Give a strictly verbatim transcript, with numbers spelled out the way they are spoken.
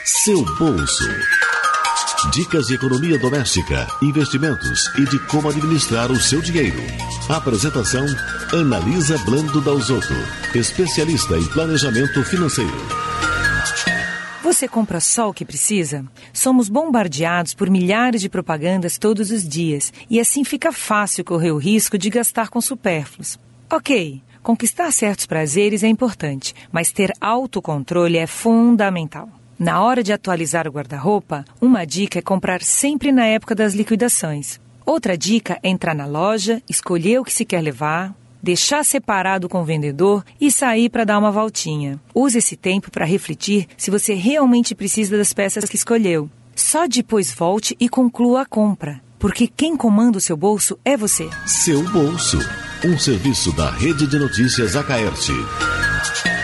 Seu bolso. Dicas de economia doméstica, investimentos e de como administrar o seu dinheiro. Apresentação: Analisa Blando Dalzotto, especialista em planejamento financeiro. Você compra só o que precisa? Somos bombardeados por milhares de propagandas todos os dias e assim fica fácil correr o risco de gastar com supérfluos. Ok, conquistar certos prazeres é importante, mas ter autocontrole é fundamental. Na hora de atualizar o guarda-roupa, uma dica é comprar sempre na época das liquidações. Outra dica é entrar na loja, escolher o que se quer levar, deixar separado com o vendedor e sair para dar uma voltinha. Use esse tempo para refletir se você realmente precisa das peças que escolheu. Só depois volte e conclua a compra, porque quem comanda o seu bolso é você. Seu bolso, um serviço da Rede de Notícias Acaerte.